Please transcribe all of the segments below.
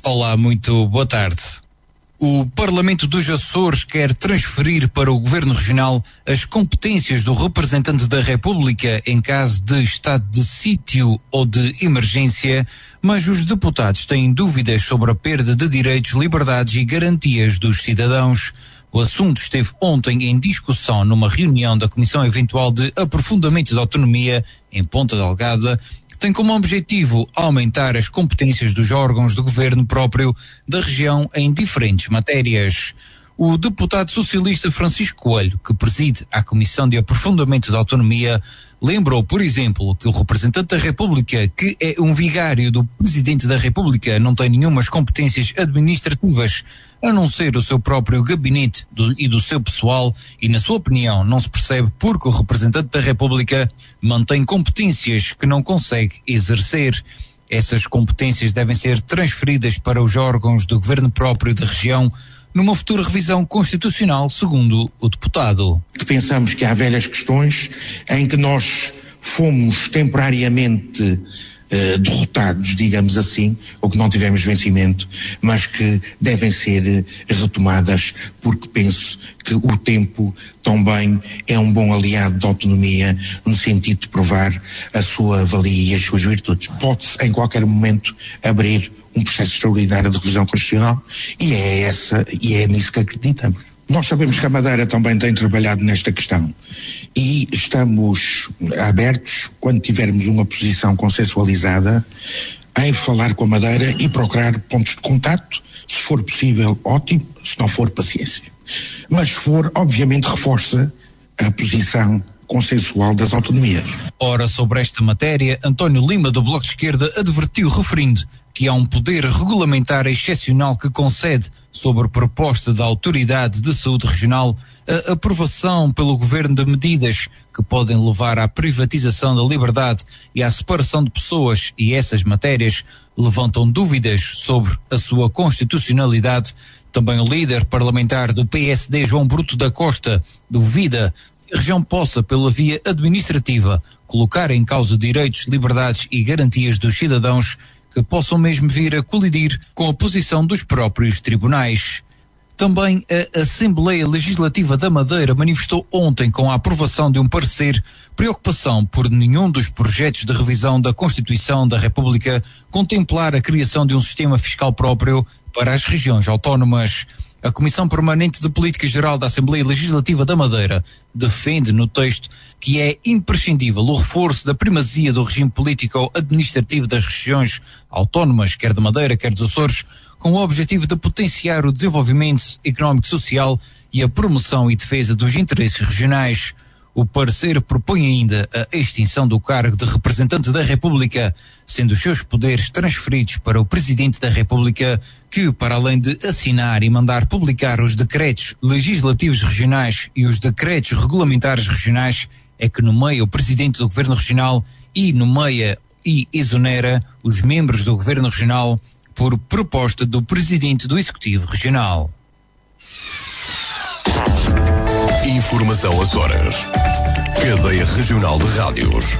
Olá, muito boa tarde. O Parlamento dos Açores quer transferir para o Governo Regional as competências do representante da República em caso de estado de sítio ou de emergência, mas os deputados têm dúvidas sobre a perda de direitos, liberdades e garantias dos cidadãos. O assunto esteve ontem em discussão numa reunião da Comissão Eventual de Aprofundamento da Autonomia em Ponta Delgada, que tem como objetivo aumentar as competências dos órgãos de governo próprio da região em diferentes matérias. O deputado socialista Francisco Coelho, que preside a Comissão de Aprofundamento da Autonomia, lembrou, por exemplo, que o representante da República, que é um vigário do Presidente da República, não tem nenhumas competências administrativas, a não ser o seu próprio gabinete e do seu pessoal, e na sua opinião não se percebe porque o representante da República mantém competências que não consegue exercer. Essas competências devem ser transferidas para os órgãos do governo próprio da região numa futura revisão constitucional, segundo o deputado. Pensamos que há velhas questões em que nós fomos temporariamente derrotados, digamos assim, ou que não tivemos vencimento, mas que devem ser retomadas, porque penso que o tempo também é um bom aliado da autonomia no sentido de provar a sua valia e as suas virtudes. Pode-se em qualquer momento abrir um processo extraordinário de revisão constitucional e é nisso que acreditamos. Nós sabemos que a Madeira também tem trabalhado nesta questão e estamos abertos, quando tivermos uma posição consensualizada, em falar com a Madeira e procurar pontos de contacto. Se for possível, ótimo, se não for, paciência. Mas se for, obviamente reforça a posição consensual das autonomias. Ora, sobre esta matéria, António Lima, do Bloco de Esquerda, advertiu, referindo que há um poder regulamentar excepcional que concede, sobre proposta da Autoridade de Saúde Regional, a aprovação pelo Governo de medidas que podem levar à privatização da liberdade e à separação de pessoas, e essas matérias levantam dúvidas sobre a sua constitucionalidade. Também o líder parlamentar do PSD, João Bruto da Costa, duvida que a região possa, pela via administrativa, colocar em causa direitos, liberdades e garantias dos cidadãos que possam mesmo vir a colidir com a posição dos próprios tribunais. Também a Assembleia Legislativa da Madeira manifestou ontem, com a aprovação de um parecer, preocupação por nenhum dos projetos de revisão da Constituição da República contemplar a criação de um sistema fiscal próprio para as regiões autónomas. A Comissão Permanente de Política Geral da Assembleia Legislativa da Madeira defende no texto que é imprescindível o reforço da primazia do regime político-administrativo das regiões autónomas, quer da Madeira, quer dos Açores, com o objetivo de potenciar o desenvolvimento económico e social e a promoção e defesa dos interesses regionais. O parecer propõe ainda a extinção do cargo de representante da República, sendo os seus poderes transferidos para o Presidente da República, que, para além de assinar e mandar publicar os decretos legislativos regionais e os decretos regulamentares regionais, é que nomeia o Presidente do Governo Regional e nomeia e exonera os membros do Governo Regional por proposta do Presidente do Executivo Regional. Informação Açores. Cadeia Regional de Rádios.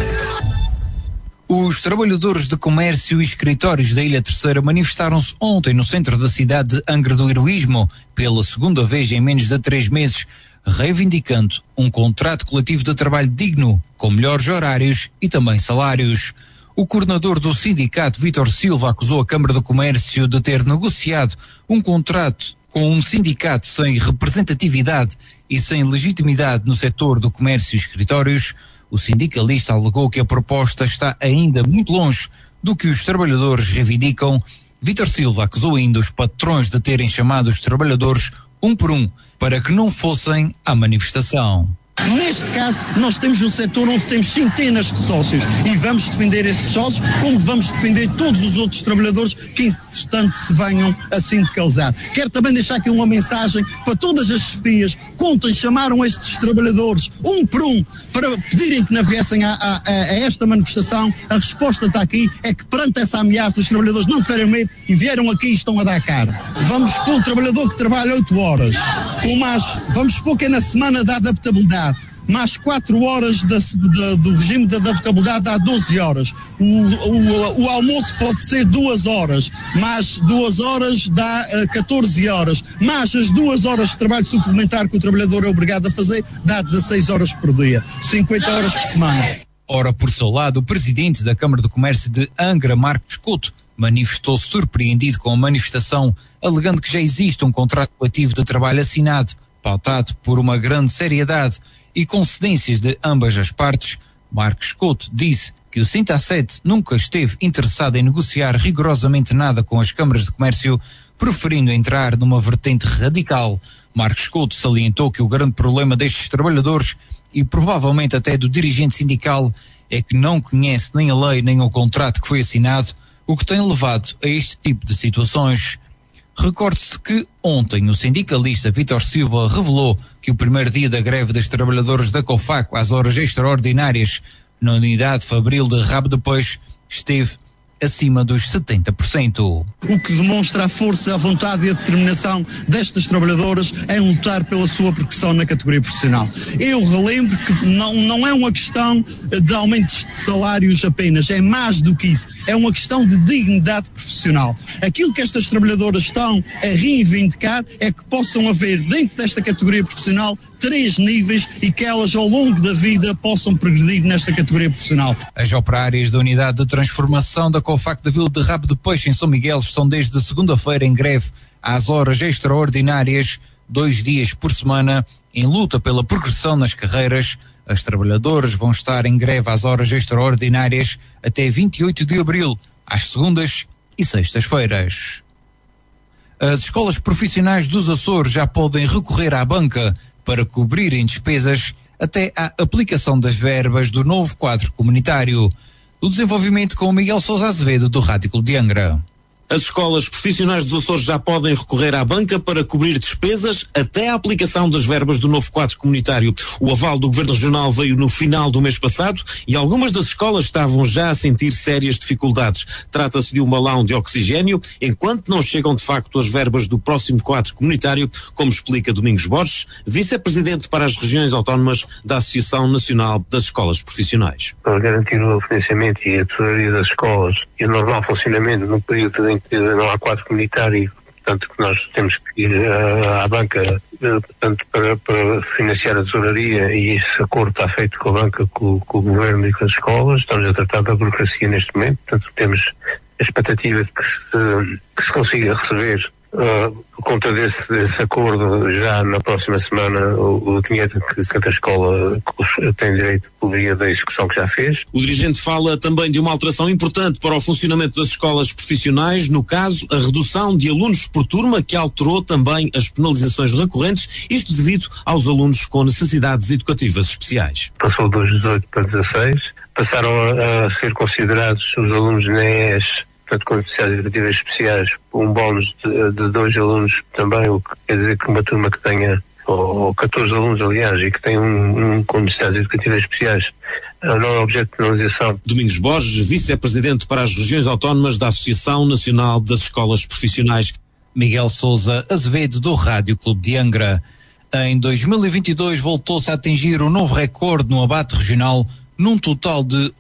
Os trabalhadores de comércio e escritórios da Ilha Terceira manifestaram-se ontem no centro da cidade de Angra do Heroísmo, pela segunda vez em menos de 3 meses, reivindicando um contrato coletivo de trabalho digno, com melhores horários e também salários. O coordenador do sindicato, Vítor Silva, acusou a Câmara do Comércio de ter negociado um contrato com um sindicato sem representatividade e sem legitimidade no setor do comércio e escritórios. O sindicalista alegou que a proposta está ainda muito longe do que os trabalhadores reivindicam. Vítor Silva acusou ainda os patrões de terem chamado os trabalhadores um por um para que não fossem à manifestação. Neste caso, nós temos um setor onde temos centenas de sócios e vamos defender esses sócios, como vamos defender todos os outros trabalhadores que, entretanto, se venham a sindicalizar. Quero também deixar aqui uma mensagem para todas as chefias que ontem chamaram estes trabalhadores, um por um, para pedirem que não viessem a esta manifestação. A resposta está aqui, é que perante essa ameaça os trabalhadores não tiveram medo e vieram aqui e estão a dar cara. Vamos pôr um trabalhador que trabalha 8 horas, vamos supor que é na semana da adaptabilidade. mais 4 horas do regime de adaptabilidade dá 12 horas. O almoço pode ser 2 horas, mais 2 horas dá 14 horas, mais as 2 horas de trabalho suplementar que o trabalhador é obrigado a fazer, dá 16 horas por dia, 50 horas por semana. Ora, por seu lado, o presidente da Câmara de Comércio de Angra, Marcos Couto, manifestou-se surpreendido com a manifestação, alegando que já existe um contrato coletivo de trabalho assinado, pautado por uma grande seriedade e com cedências de ambas as partes. Marcos Couto disse que o Sinta-7 nunca esteve interessado em negociar rigorosamente nada com as câmaras de comércio, preferindo entrar numa vertente radical. Marcos Couto salientou que o grande problema destes trabalhadores e provavelmente até do dirigente sindical é que não conhece nem a lei nem o contrato que foi assinado, o que tem levado a este tipo de situações. Recorde-se que ontem o sindicalista Vítor Silva revelou que o primeiro dia da greve dos trabalhadores da COFACO às horas extraordinárias na unidade fabril de Rabo de Peixe esteve acima dos 70%. O que demonstra a força, a vontade e a determinação destas trabalhadoras em lutar pela sua progressão na categoria profissional. Eu relembro que não é uma questão de aumentos de salários apenas, é mais do que isso, é uma questão de dignidade profissional. Aquilo que estas trabalhadoras estão a reivindicar é que possam haver dentro desta categoria profissional 3 níveis e que elas ao longo da vida possam progredir nesta categoria profissional. As operárias da unidade de transformação da COFACO da Vila de Rabo de Peixe em São Miguel estão desde segunda-feira em greve às horas extraordinárias, 2 dias por semana, em luta pela progressão nas carreiras. As trabalhadoras vão estar em greve às horas extraordinárias até 28 de abril, às segundas e sextas-feiras. As escolas profissionais dos Açores já podem recorrer à banca para cobrirem despesas até à aplicação das verbas do novo quadro comunitário. O desenvolvimento com o Miguel Sousa Azevedo, do Rádio Clube de Angra. As escolas profissionais dos Açores já podem recorrer à banca para cobrir despesas até a aplicação das verbas do novo quadro comunitário. O aval do Governo Regional veio no final do mês passado e algumas das escolas estavam já a sentir sérias dificuldades. Trata-se de um balão de oxigênio, enquanto não chegam de facto as verbas do próximo quadro comunitário, como explica Domingos Borges, vice-presidente para as regiões autónomas da Associação Nacional das Escolas Profissionais. Para garantir o financiamento e a tesouraria das escolas e o normal funcionamento no período em que não há quadro comunitário, portanto que nós temos que ir à banca, portanto, para financiar a tesouraria, e esse acordo está feito com a banca, com o governo e com as escolas. Estamos a tratar da burocracia neste momento, portanto temos a expectativa de que se consiga receber por conta desse acordo já na próxima semana o dinheiro que cada escola tem direito por via da execução que já fez. O dirigente fala também de uma alteração importante para o funcionamento das escolas profissionais, no caso a redução de alunos por turma, que alterou também as penalizações recorrentes, isto devido aos alunos com necessidades educativas especiais. Passou dos 18 para 16, passaram a ser considerados os alunos na ES, portanto, com necessidades educativas especiais, um bónus de 2 alunos também, o que quer dizer que uma turma que tenha, ou 14 alunos, aliás, e que tem um com necessidades educativas especiais, não é objeto de penalização. Domingos Borges, vice-presidente para as regiões autónomas da Associação Nacional das Escolas Profissionais. Miguel Sousa Azevedo, do Rádio Clube de Angra. Em 2022 voltou-se a atingir um novo recorde no abate regional, num total de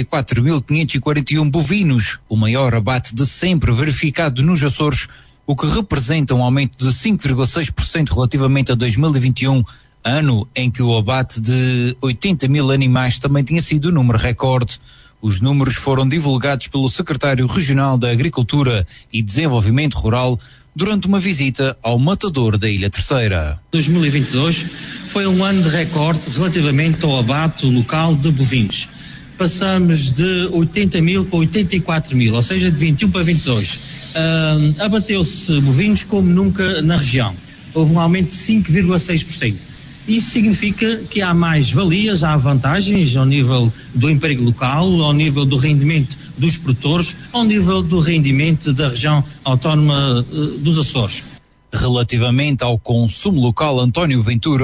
84.541 bovinos, o maior abate de sempre verificado nos Açores, o que representa um aumento de 5,6% relativamente a 2021, ano em que o abate de 80 mil animais também tinha sido o número recorde. Os números foram divulgados pelo secretário regional da Agricultura e Desenvolvimento Rural durante uma visita ao matador da Ilha Terceira. 2022 foi um ano de recorde relativamente ao abate local de bovinos. Passamos de 80 mil para 84 mil, ou seja, de 21 para 22. Abateu-se bovinos como nunca na região. Houve um aumento de 5,6%. Isso significa que há mais valias, há vantagens ao nível do emprego local, ao nível do rendimento dos produtores, ao nível do rendimento da região autónoma dos Açores. Relativamente ao consumo local, António Ventura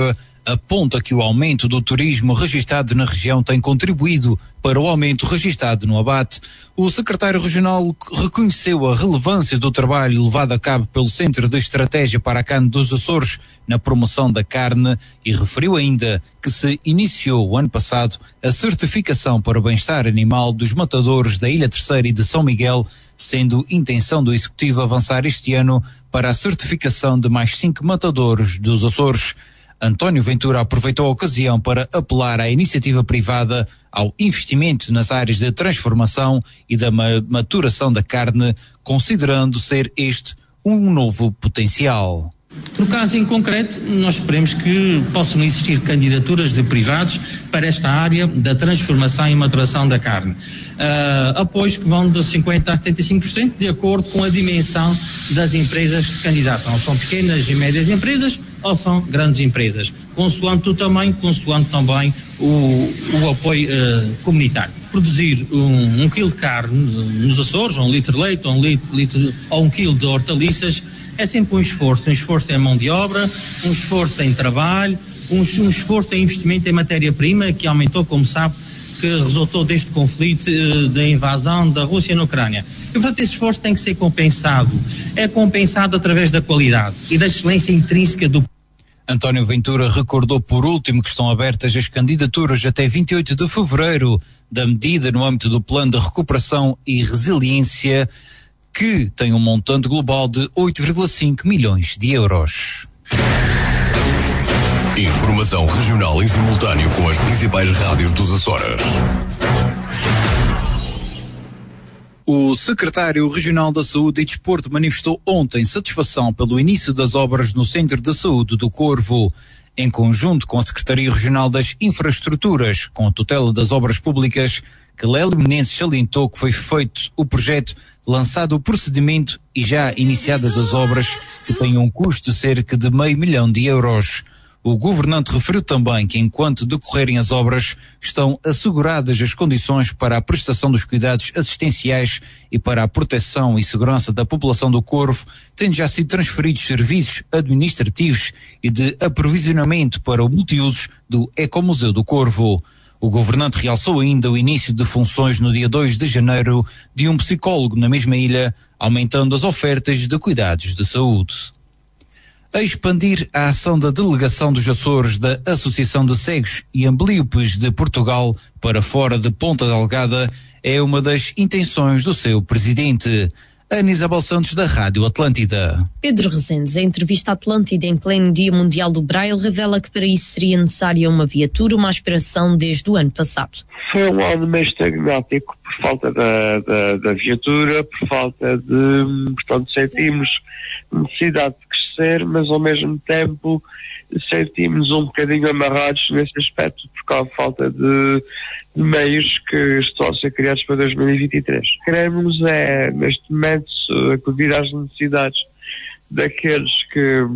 aponta que o aumento do turismo registado na região tem contribuído para o aumento registado no abate. O secretário regional reconheceu a relevância do trabalho levado a cabo pelo Centro de Estratégia para a Carne dos Açores na promoção da carne e referiu ainda que se iniciou o ano passado a certificação para o bem-estar animal dos matadores da Ilha Terceira e de São Miguel, sendo intenção do Executivo avançar este ano para a certificação de mais 5 matadores dos Açores. António Ventura aproveitou a ocasião para apelar à iniciativa privada ao investimento nas áreas de transformação e da maturação da carne, considerando ser este um novo potencial. No caso em concreto, nós esperemos que possam existir candidaturas de privados para esta área da transformação e maturação da carne. Apoios que vão de 50% a 75% de acordo com a dimensão das empresas que se candidatam. São pequenas e médias empresas ou são grandes empresas, consoante o tamanho, consoante também o apoio comunitário. Produzir um quilo de carne nos Açores, ou 1 litro de leite, ou 1 quilo de hortaliças, é sempre um esforço em mão de obra, um esforço em trabalho, um esforço em investimento em matéria-prima que aumentou, como sabe, que resultou deste conflito da invasão da Rússia na Ucrânia. E, portanto, esse esforço tem que ser compensado. É compensado através da qualidade e da excelência intrínseca do. António Ventura recordou por último que estão abertas as candidaturas até 28 de fevereiro da medida no âmbito do Plano de Recuperação e Resiliência, que tem um montante global de 8,5 milhões de euros. Informação regional em simultâneo com as principais rádios dos Açores. O secretário regional da Saúde e Desporto manifestou ontem satisfação pelo início das obras no Centro de Saúde do Corvo. Em conjunto com a Secretaria Regional das Infraestruturas, com a tutela das obras públicas, Clélio Menezes salientou que foi feito o projeto, lançado o procedimento e já iniciadas as obras, que têm um custo de cerca de €500 mil. O governante referiu também que, enquanto decorrerem as obras, estão asseguradas as condições para a prestação dos cuidados assistenciais e para a proteção e segurança da população do Corvo, tendo já sido transferidos serviços administrativos e de aprovisionamento para o multiusos do Ecomuseu do Corvo. O governante realçou ainda o início de funções no dia 2 de janeiro de um psicólogo na mesma ilha, aumentando as ofertas de cuidados de saúde. A expandir a ação da Delegação dos Açores da Associação de Cegos e Amblíopes de Portugal para fora de Ponta Delgada é uma das intenções do seu presidente. Ana Isabel Santos, da Rádio Atlântida. Pedro Rezendes, em entrevista à Atlântida em pleno Dia Mundial do Braille, revela que para isso seria necessária uma viatura, uma aspiração desde o ano passado. Foi um ano meio estagnático por falta da viatura, por falta de, portanto, sentimos necessidade de crescer, mas ao mesmo tempo sentimos um bocadinho amarrados nesse aspecto por causa da falta de meios que estão a ser criados para 2023. Queremos neste momento, acudir às necessidades daqueles que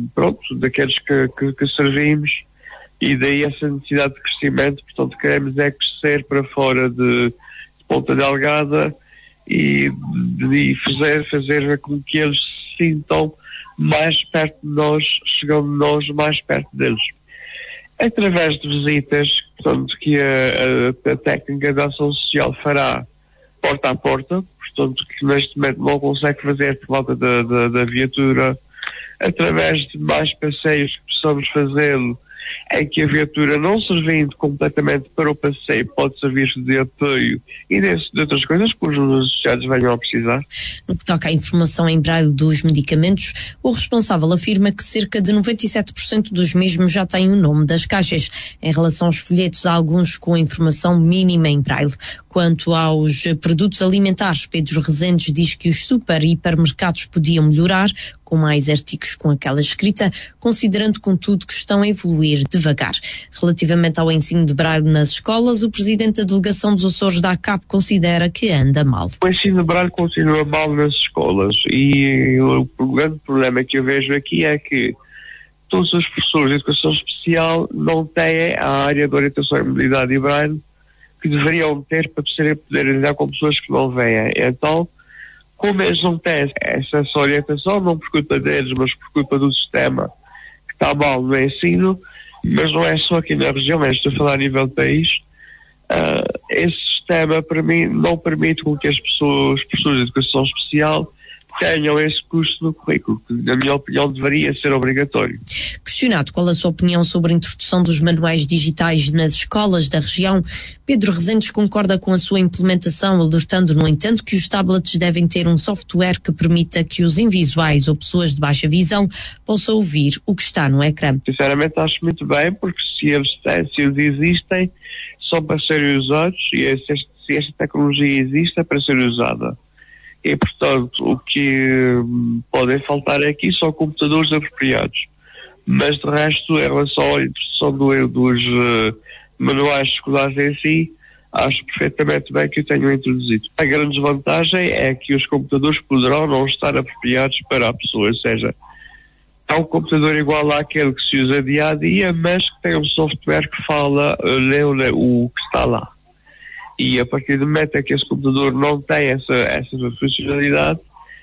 servimos, e daí essa necessidade de crescimento. Portanto, queremos crescer para fora de Ponta Delgada e fazer com que eles se sintam mais perto de nós, chegando nós mais perto deles. Através de visitas, portanto, que a técnica da ação social fará porta a porta, portanto, que neste momento não consegue fazer por volta da viatura, através de mais passeios que possamos fazê-lo, em que a viatura, não servindo completamente para o passeio, pode servir de apoio e de outras coisas que os associados venham a precisar. No que toca à informação em braille dos medicamentos, o responsável afirma que cerca de 97% dos mesmos já têm o nome das caixas. Em relação aos folhetos, há alguns com a informação mínima em braille. Quanto aos produtos alimentares, Pedro Rezendes diz que os super e hipermercados podiam melhorar, com mais artigos com aquela escrita, considerando, contudo, que estão a evoluir devagar. Relativamente ao ensino de braille nas escolas, o presidente da delegação dos Açores da ACAP considera que anda mal. O ensino de braille continua mal nas escolas, e o grande problema que eu vejo aqui é que todos os professores de educação especial não têm a área de orientação e mobilidade e braille que deveriam ter para poderem lidar com pessoas que não veem. Então, como eles não têm essa orientação, não por culpa deles, mas por culpa do sistema que está mal no ensino, mas não é só aqui na região, mas estou a falar a nível do país. Esse sistema, para mim, não permite com que as pessoas, professores de educação especial, tenham esse custo no currículo, que, na minha opinião, deveria ser obrigatório. Questionado qual a sua opinião sobre a introdução dos manuais digitais nas escolas da região, Pedro Rezendes concorda com a sua implementação, alertando, no entanto, que os tablets devem ter um software que permita que os invisuais ou pessoas de baixa visão possam ouvir o que está no ecrã. Sinceramente, acho muito bem, porque se eles existem, são para serem usados, e se esta tecnologia existe, é para ser usada. E, portanto, o que podem faltar aqui são computadores apropriados. Mas, de resto, em relação à introdução dos manuais escolares em si, acho perfeitamente bem que o tenham introduzido. A grande desvantagem é que os computadores poderão não estar apropriados para a pessoa, ou seja, é um computador igual àquele que se usa dia a dia, mas que tem um software que lê o que está lá. E a partir do momento em que esse computador não tem essa funcionalidade,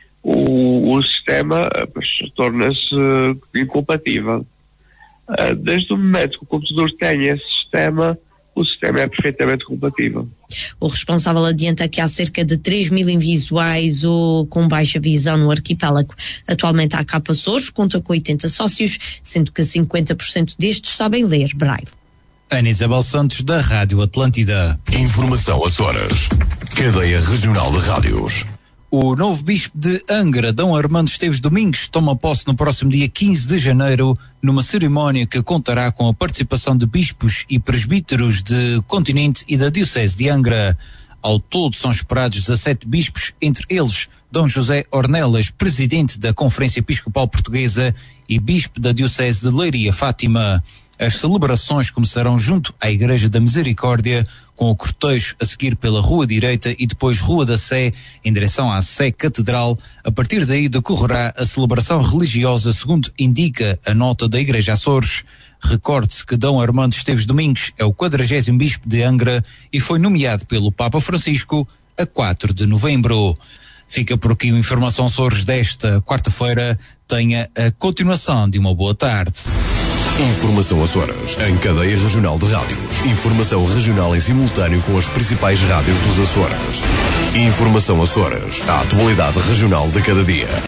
o sistema torna-se incompatível. Desde o momento que o computador tem esse sistema, o sistema é perfeitamente compatível. O responsável adianta que há cerca de 3.000 invisuais ou com baixa visão no arquipélago. Atualmente a Capa Açores conta com 80 sócios, sendo que 50% destes sabem ler braille. Ana Isabel Santos, da Rádio Atlântida. Informação Açores. Cadeia Regional de Rádios. O novo bispo de Angra, Dom Armando Esteves Domingos, toma posse no próximo dia 15 de janeiro, numa cerimónia que contará com a participação de bispos e presbíteros de Continente e da Diocese de Angra. Ao todo são esperados 17 bispos, entre eles Dom José Ornelas, presidente da Conferência Episcopal Portuguesa e bispo da Diocese de Leiria Fátima. As celebrações começarão junto à Igreja da Misericórdia, com o cortejo a seguir pela Rua Direita e depois Rua da Sé, em direção à Sé Catedral. A partir daí decorrerá a celebração religiosa, segundo indica a nota da Igreja Açores. Recorde-se que Dom Armando Esteves Domingos é o 40º bispo de Angra e foi nomeado pelo Papa Francisco a 4 de novembro. Fica por aqui o Informação Açores desta quarta-feira. Tenha a continuação de uma boa tarde. Informação Açores, em cadeia regional de rádios. Informação regional em simultâneo com as principais rádios dos Açores. Informação Açores, a atualidade regional de cada dia.